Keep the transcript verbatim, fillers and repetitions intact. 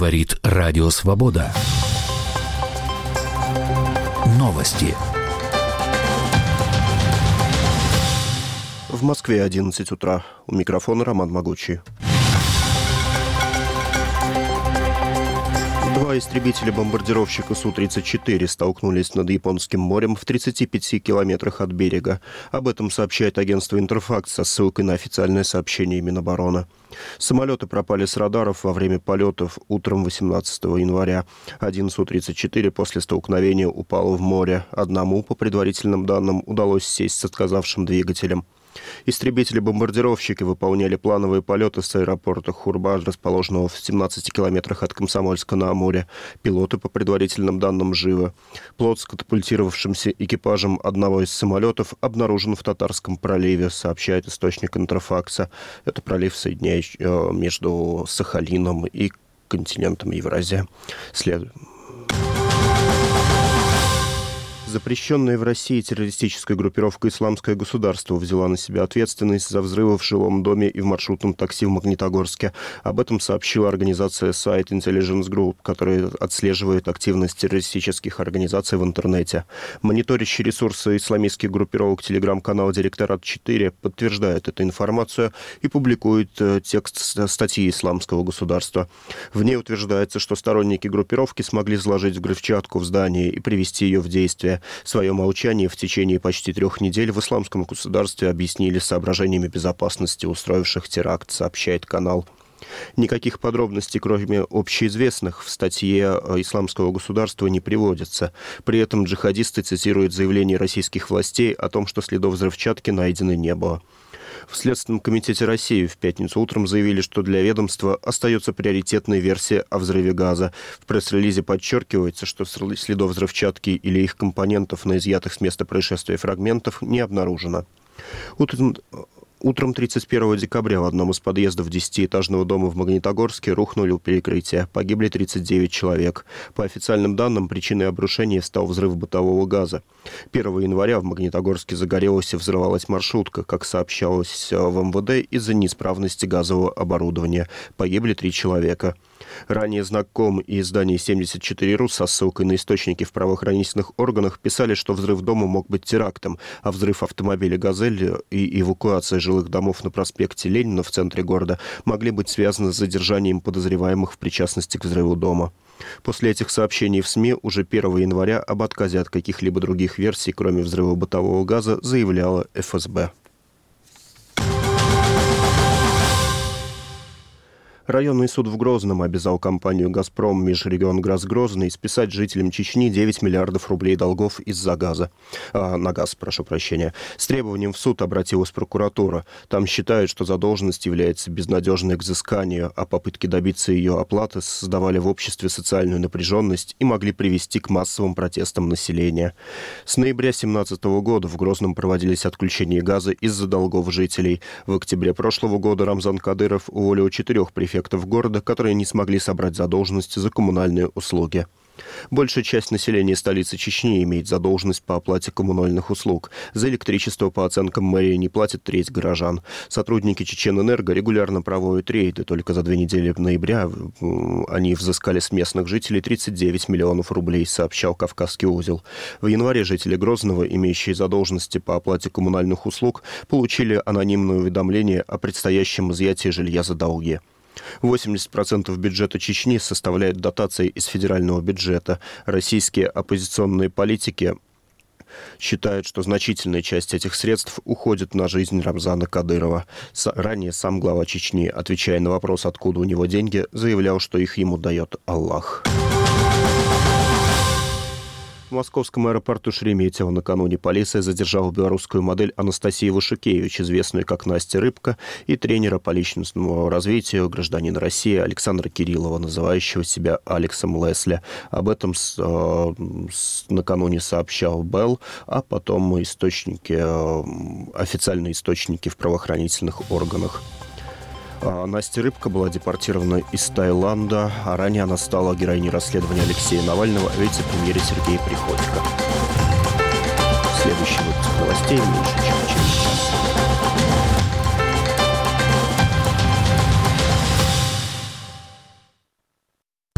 Говорит Радио Свобода. Новости. В Москве одиннадцать утра. У микрофона Роман Могучий. Два истребителя-бомбардировщика Су тридцать четыре столкнулись над Японским морем в тридцати пяти километрах от берега. Об этом сообщает агентство «Интерфакс» со ссылкой на официальное сообщение Минобороны. Самолеты пропали с радаров во время полетов утром восемнадцатого января. Один Су тридцать четыре после столкновения упал в море. Одному, по предварительным данным, удалось сесть с отказавшим двигателем. Истребители-бомбардировщики выполняли плановые полеты с аэропорта Хурбад, расположенного в семнадцати километрах от Комсомольска-на-Амуре. Пилоты, по предварительным данным, живы. Плот с катапультировавшимся экипажем одного из самолетов обнаружен в Татарском проливе, сообщает источник Интерфакса. Это пролив, соединяющий между Сахалином и континентом Евразия. Следует. Запрещенная в России террористическая группировка «Исламское государство» взяла на себя ответственность за взрывы в жилом доме и в маршрутном такси в Магнитогорске. Об этом сообщила организация сайт Intelligence Group, которая отслеживает активность террористических организаций в интернете. Мониторящий ресурсы исламистских группировок телеграм-канал «Директорат четыре» подтверждает эту информацию и публикует текст статьи «Исламского государства». В ней утверждается, что сторонники группировки смогли заложить взрывчатку в здании и привести ее в действие. Свое молчание в течение почти трех недель в Исламском государстве объяснили соображениями безопасности устроивших теракт, сообщает канал. Никаких подробностей, кроме общеизвестных, в статье «Исламского государства» не приводится. При этом джихадисты цитируют заявление российских властей о том, что следов взрывчатки найдено не было. В Следственном комитете России в пятницу утром заявили, что для ведомства остается приоритетной версия о взрыве газа. В пресс-релизе подчеркивается, что следов взрывчатки или их компонентов на изъятых с места происшествия фрагментов не обнаружено. Утром... Утром тридцать первого декабря в одном из подъездов десятиэтажного дома в Магнитогорске рухнули перекрытия. Погибли тридцать девять человек. По официальным данным, причиной обрушения стал взрыв бытового газа. первого января в Магнитогорске загорелась и взрывалась маршрутка, как сообщалось в эм вэ дэ, из-за неисправности газового оборудования. Погибли три человека. Ранее знаком и издание семьдесят четыре ру со ссылкой на источники в правоохранительных органах писали, что взрыв дома мог быть терактом, а взрыв автомобиля «Газель» и эвакуация жилых домов на проспекте Ленина в центре города могли быть связаны с задержанием подозреваемых в причастности к взрыву дома. После этих сообщений в СМИ уже первого января об отказе от каких-либо других версий, кроме взрыва бытового газа, заявляла эф эс бэ. Районный суд в Грозном обязал компанию «Газпром» Межрегионгаз-Грозный списать жителям Чечни девять миллиардов рублей долгов из-за газа. А, на газ, прошу прощения. С требованием в суд обратилась прокуратура. Там считают, что задолженность является безнадежной к взысканию, а попытки добиться ее оплаты создавали в обществе социальную напряженность и могли привести к массовым протестам населения. С ноября две тысячи семнадцатого года в Грозном проводились отключения газа из-за долгов жителей. В октябре прошлого года Рамзан Кадыров уволил четырех префектов города, которые не смогли собрать задолженности за коммунальные услуги. Большая часть населения столицы Чечни имеет задолженность по оплате коммунальных услуг. За электричество, по оценкам мэрии, не платит треть горожан. Сотрудники Чеченэнерго регулярно проводят рейды. Только за две недели ноября они взыскали с местных жителей тридцать девять миллионов рублей, сообщал Кавказский узел. В январе жители Грозного, имеющие задолженности по оплате коммунальных услуг, получили анонимное уведомление о предстоящем изъятии жилья за долги. восемьдесят процентов бюджета Чечни составляет дотации из федерального бюджета. Российские оппозиционные политики считают, что значительная часть этих средств уходит на жизнь Рамзана Кадырова. Ранее сам глава Чечни, отвечая на вопрос, откуда у него деньги, заявлял, что их ему дает Аллах. В московском аэропорту Шереметьево накануне полиция задержала белорусскую модель Анастасию Вашукевич, известную как Настя Рыбка, и тренера по личностному развитию, гражданина России Александра Кириллова, называющего себя Алексом Лесли. Об этом с, э, с, накануне сообщал Белл, а потом источники, э, официальные источники в правоохранительных органах. Настя Рыбка была депортирована из Таиланда, а ранее она стала героиней расследования Алексея Навального о вице-премьере Сергея Приходько. Следующий выпуск новостей меньше, чем через час.